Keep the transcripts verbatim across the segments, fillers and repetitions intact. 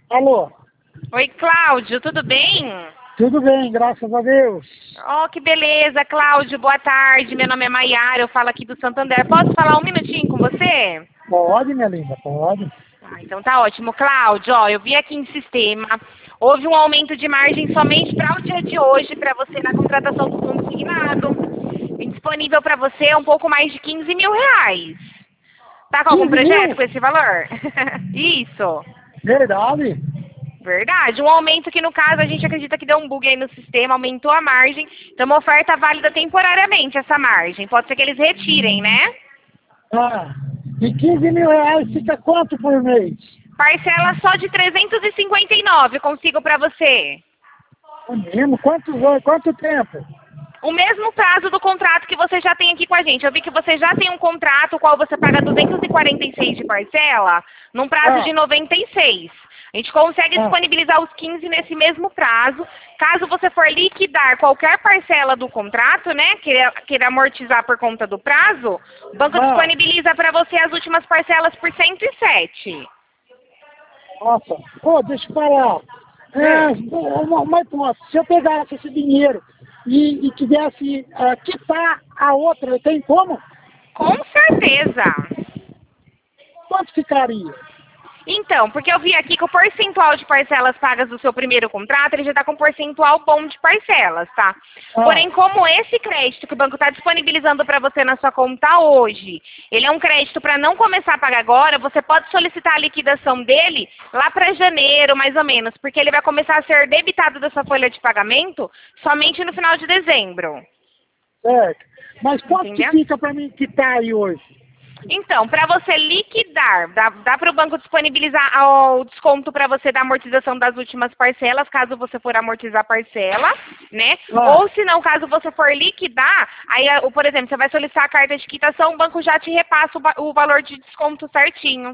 Alô? Oi, Cláudio, tudo bem? Tudo bem, graças a Deus. Oh, que beleza, Cláudio, boa tarde. Meu nome é Maiara, eu falo aqui do Santander. Posso falar um minutinho com você? Pode, minha linda, pode. Ah, então tá ótimo. Cláudio, ó, eu vi aqui em sistema, houve um aumento de margem somente para o dia de hoje, para você na contratação do consignado. Disponível para você um pouco mais de quinze mil reais. Tá com algum quinze projeto mil? com esse valor? Isso. Verdade? Verdade. Um aumento que, no caso, a gente acredita que deu um bug aí no sistema, aumentou a margem. Então, uma oferta válida temporariamente, essa margem. Pode ser que eles retirem, né? Ah, e quinze mil reais fica quanto por mês? Parcela só de trezentos e cinquenta e nove, consigo para você. É mesmo? Quanto, quanto tempo? O mesmo prazo do contrato que você já tem aqui com a gente. Eu vi que você já tem um contrato, o qual você paga duzentos e quarenta e seis de parcela, num prazo Ah, de noventa e seis. A gente consegue ah, disponibilizar os quinze nesse mesmo prazo. Caso você for liquidar qualquer parcela do contrato, né, queira, queira amortizar por conta do prazo, o banco ah, disponibiliza para você as últimas parcelas por cento e sete. nossa. Pô, deixa eu falar. É, Hum, uma- mas, pô, se eu pegasse esse dinheiro e, e tivesse ah, quitar a outra, tem como? com certeza. Quanto ficaria? Então, porque eu vi aqui que o percentual de parcelas pagas do seu primeiro contrato, ele já está com um percentual bom de parcelas, tá? Ah, Porém, como esse crédito que o banco está disponibilizando para você na sua conta hoje, ele é um crédito para não começar a pagar agora, você pode solicitar a liquidação dele lá para janeiro, mais ou menos, porque ele vai começar a ser debitado da sua folha de pagamento somente no final de dezembro. certo. Mas quanto que Entendeu? fica para mim quitar aí hoje? Então, para você liquidar, dá, dá para o banco disponibilizar o desconto para você da amortização das últimas parcelas, caso você for amortizar a parcela, né? Ah, Ou se não, caso você for liquidar, aí, o- por exemplo, você vai solicitar a carta de quitação, o banco já te repassa o, ba- o valor de desconto certinho.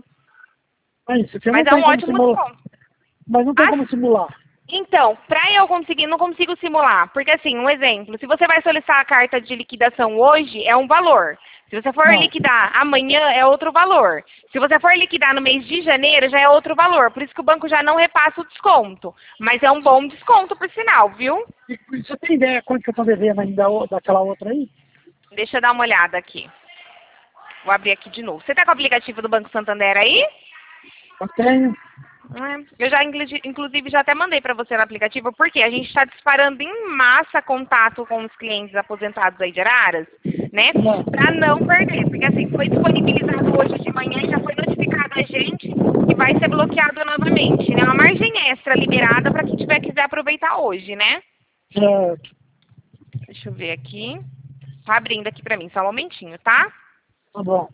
mas isso aqui não Mas é tem um como ótimo simular. desconto. Mas não tem como simular. Então, para eu conseguir, não consigo simular, porque assim, um exemplo, se você vai solicitar a carta de liquidação hoje, é um valor. Se você for Não. liquidar amanhã, é outro valor. Se você for liquidar no mês de janeiro, já é outro valor. Por isso que o banco já não repassa o desconto. Mas é um bom desconto, por sinal, viu? E você tem ideia quanto que eu estou devendo ainda o- daquela outra aí? Deixa eu dar uma olhada aqui. Vou abrir aqui de novo. Você tá com o aplicativo do Banco Santander aí? Eu tenho. É, Eu já, inclu- inclusive, já até mandei para você no aplicativo, porque a gente está disparando em massa contato com os clientes aposentados aí de Araras, né? Não. Para não perder, porque assim, foi disponibilizado hoje de manhã e já foi notificado a gente que vai ser bloqueado novamente, né? Uma margem extra liberada para quem tiver quiser aproveitar hoje, né? Certo. Deixa eu ver aqui. Tá abrindo aqui para mim, só um momentinho, tá? Tá bom.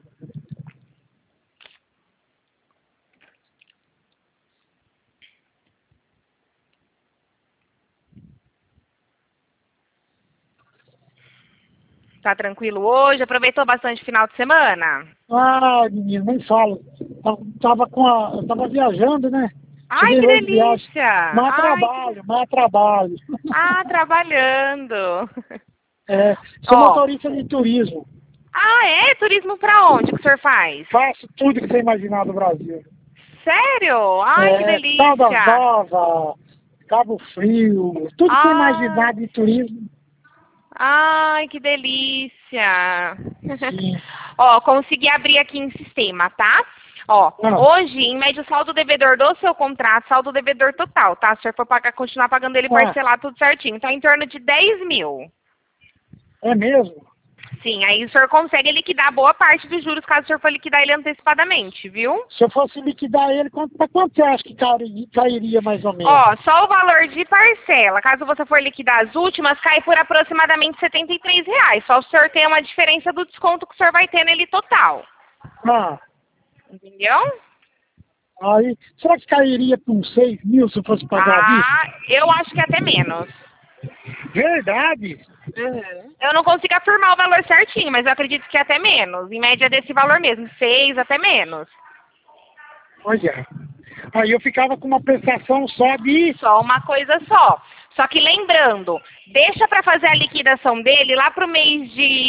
Tá tranquilo hoje? Aproveitou bastante o final de semana? Ah, menino, nem falo. Eu tava com a. Eu tava viajando, né? Ai, Cheguei que hoje de viagem. delícia! Mas Ai, que... trabalho, mas trabalho. Ah, trabalhando. É, sou Ó. motorista de turismo. Ah, é? Turismo pra onde que o senhor faz? Faço tudo que você imaginar do Brasil. Sério? Ai, que É, Caldas delícia. Novas, Cabo Frio, tudo que você Ah, imaginar de turismo. ai, que delícia. Sim. Ó, consegui abrir aqui em sistema, tá? Ó, Não, hoje, em média, o saldo devedor do seu contrato, saldo devedor total, tá? Se o senhor for pagar, continuar pagando ele ah, parcelado tudo certinho, tá em torno de dez mil. é mesmo? Sim, aí o senhor consegue liquidar boa parte dos juros caso o senhor for liquidar ele antecipadamente, viu? Se eu fosse liquidar ele, quanto, pra quanto você acha que cairia, cairia mais ou menos? Ó, só o valor de parcela, caso você for liquidar as últimas, cai por aproximadamente setenta e três reais. Só o senhor tem uma diferença do desconto que o senhor vai ter nele total. Ah, Entendeu? aí, será que cairia por uns seis mil se eu fosse pagar à vista? Ah, eu acho que até menos. Verdade? Uhum. Eu não consigo afirmar o valor certinho, mas eu acredito que até menos. Em média desse valor mesmo, seis até menos. Olha, aí eu ficava com uma prestação só de... Só uma coisa só. Só que lembrando, deixa para fazer a liquidação dele lá pro mês de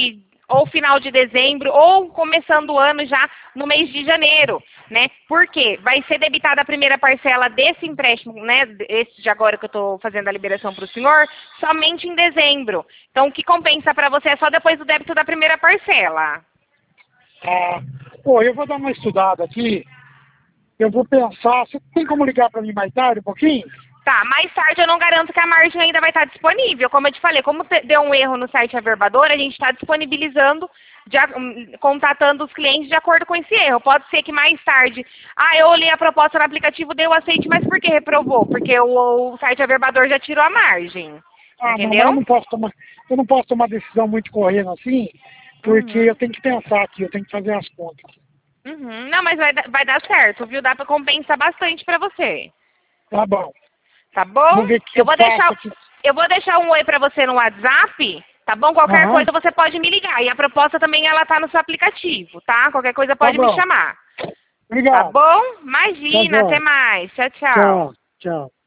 ou final de dezembro, ou começando o ano já no mês de janeiro, né? Por quê? Vai ser debitada a primeira parcela desse empréstimo, né? Esse de agora que eu estou fazendo a liberação para o senhor, somente em dezembro. Então, o que compensa para você é só depois do débito da primeira parcela. Ah, pô, eu vou dar uma estudada aqui. Eu vou pensar. Você tem como ligar para mim mais tarde um pouquinho? Tá, mais tarde eu não garanto que a margem ainda vai estar disponível. Como eu te falei, como deu um erro no site Averbador, a gente está disponibilizando, de, contatando os clientes de acordo com esse erro. Pode ser que mais tarde, ah, eu olhei a proposta no aplicativo, dei o aceite, mas por que reprovou? Porque o, o site Averbador já tirou a margem. Ah, entendeu? Não, mas eu não posso tomar, eu não posso tomar decisão muito correndo assim, porque Uhum. eu tenho que pensar aqui, eu tenho que fazer as contas. Uhum. Não, mas vai, vai dar certo, viu? Dá para compensar bastante para você. Tá bom. Tá bom? Vou ver o que Eu eu vou faço deixar, aqui. eu vou deixar um oi pra você no WhatsApp, tá bom? Qualquer Aham. coisa você pode me ligar. E a proposta também ela tá no seu aplicativo, tá? Qualquer coisa Tá pode me bom. chamar. Tá Obrigado. bom? Tá Imagina, bom. até mais. Tchau, tchau. Tchau. Tchau.